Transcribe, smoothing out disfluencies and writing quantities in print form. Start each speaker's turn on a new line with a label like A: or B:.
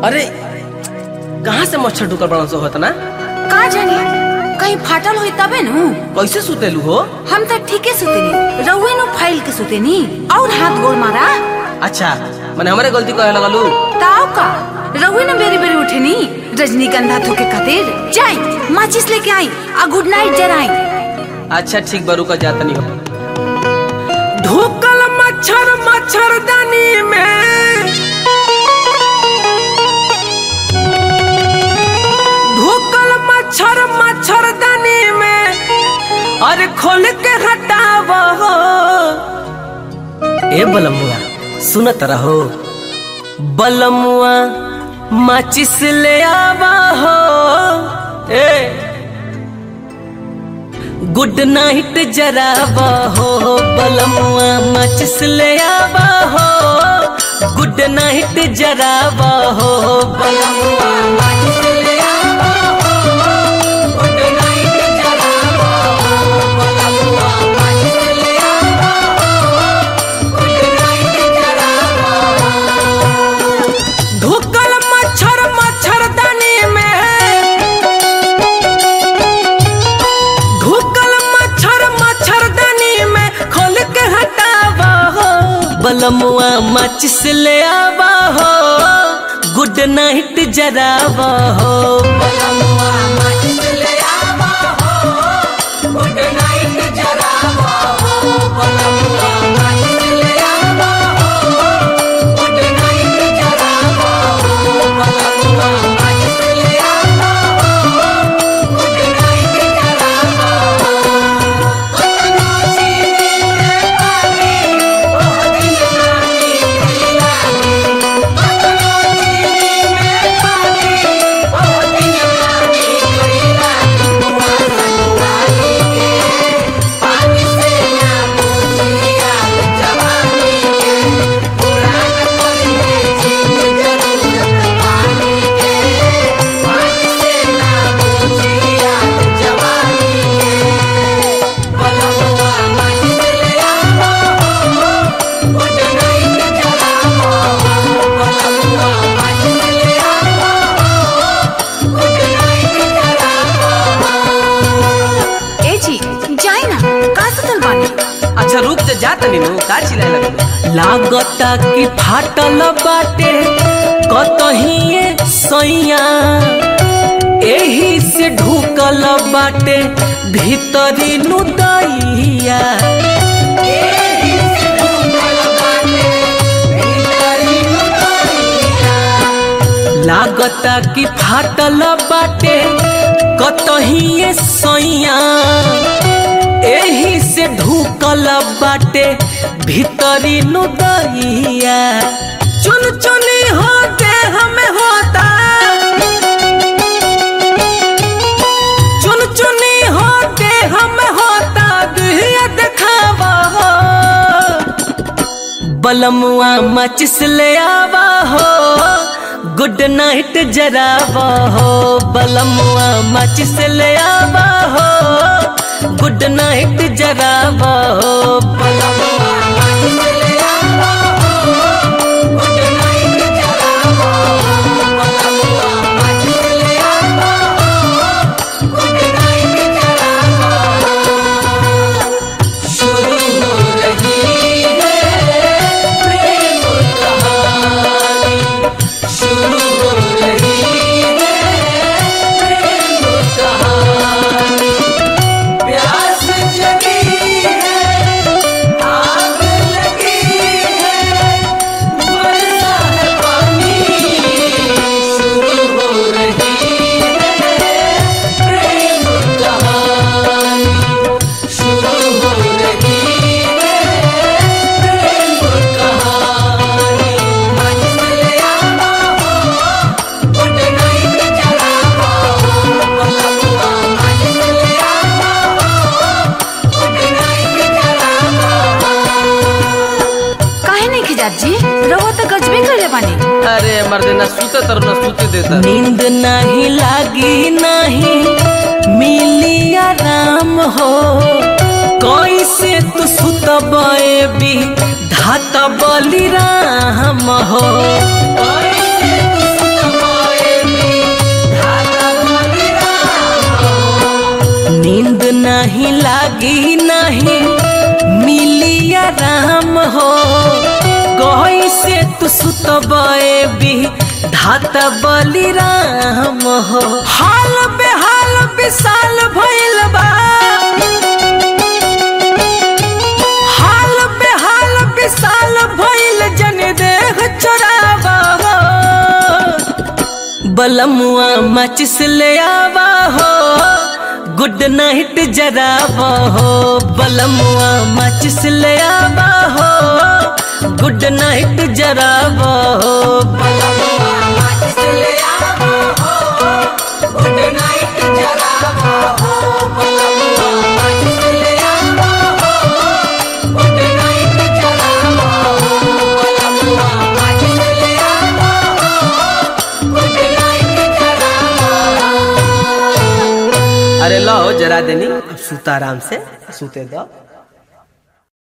A: अरे कहाँ से मच्छर ढुकल बड़ा सो होता ना?
B: का जानी कहीं फाटल होई तबे नु।
A: कैसे सुतेलू हो?
B: हम तो ठीके सुतेनी, रउए नु फाइल के सुतेनी और हाथ गोड़ मारा।
A: अच्छा मैंने हमारे गलती कहे लगलू।
B: ताऊ का रउए न बेरी बेरी उठेनी रजनीगंधा थोके खातिर जाई माचिस लेके आई आ गुड नाइट जराई।
A: अच्छा ठीक बरू का जाता नहीं हो। ढुकल मच्छर मच्छरदानी में, ढुकल मच्छर मच्छरदानी में, अरे खोल के हटाव हो। ए बलमुआ सुनत रहो, बलमुआ माचिस ले आवा हो। ए गुड नाइट जरावा हो, बलमुआ माचिस ले आवा हो। गुड नाइट जरावा हो, बलमुआ माचिस ले आवा हो। गुड नाइट जरावा हो, बलमुआ माचिस ले आवा हो। गुड नाइट जरावा हो। ढुकल मच्छर मच्छरदानी में, ढुकल मच्छर मच्छरदानी में, खोल के हटावा हो। बलमुआ माचिस ले आवा हो, गुड नाइट जरावा हो। बलमुआ माचिस ले आवा हो, गुड नाइट जरावा हो। बलमुआ माचिस ले आवा हो, गुड नाइट जरावा हो। बलमुआ माचिस ले आवा हो, गुड नाइट जरावा हो। कतनो चीनी में पानी, ओह दिल नानी खिलानी। कतनो चीनी में पानी, ओह दिल नानी खिलानी। कुआं संगाली के पानी से ना पूछिया जवानी के। पुरान पड़े चीज जरूरत पानी के। पानी से ना पूछिया जवानी के। बलमुआ माचिस ले आवा हो, गुड नाइट जरावा हो। बलमुआ माचिस ले आवा हो, गुड नाइट जरावा हो।
B: ए जी जाई ना का सुतल बानी।
A: अच्छा रुक जा, जात नहीं नु का चिल्लाए लगल। लागता कि फाटल बाटे कतही ये सैया, एही से ढुकल बाटे भीतरी नु दैया। एही से ढुकल बाटे भीतरी नु दैया। लागता कि फाटल बाटे कतही ये सैया, एही से ढुकल बाटे भीतरी नु दैया। चुन चुनी होते हमें होता, चुन चुनी होते हमें होता, दिया दिखावा हो। बलमुआ माचिस ले आवा हो, गुड नाइट जरावा हो। बलमुआ माचिस ले आवा हो, गुड नाइट जरावा हो। बलमुआ माचिस ले आवा हो, गुड नाइट जरावा हो। बलमुआ माचिस ले आवा हो, गुड नाइट जरावा हो। शुरू हो रही है प्रेम कहानी, शुरू हो रही है प्रेम कहानी। प्यास जगी है, आग लगी है, बरसा है पानी। शुरू हो रही है प्रेम कहानी, शुरू हो रही है प्रेम कहानी। माचिस ले आवा हो, गुड नाइट जरावा हो। बलमुआ माचिस ले आवा हो, गुड नाइट जरावा हो।
B: काहे नहीं खिजात जी, रउआ तो गजबे करे बानी।
A: अरे मर्दे ना सूते तर ना सूते देता। नींद नहीं लागी नहीं मिली आराम हो। कैसे तू सुतबे भी धात बलिराम हो। कैसे तू कैसे तू सुतबे भी धाता बलिराम हो हाल बेहाल विशाल भइल बा हाल बेहाल विशाल भइल जन देह चोरावा हो बलमुआ माचिस ले आवा हो गुड नाइट जरावा हो बलमुआ माचिस ले आवा हो गुड नाइट जरावा हो बलमुआ माचिस ले आवा हो गुड नाइट जरावा हो बलमुआ माचिस ले आवा हो गुड नाइट जरावा हो बलमुआ माचिस ले आवा हो गुड नाइट जरावा। अरे लो जरा देनी सुता आराम से सुते दो।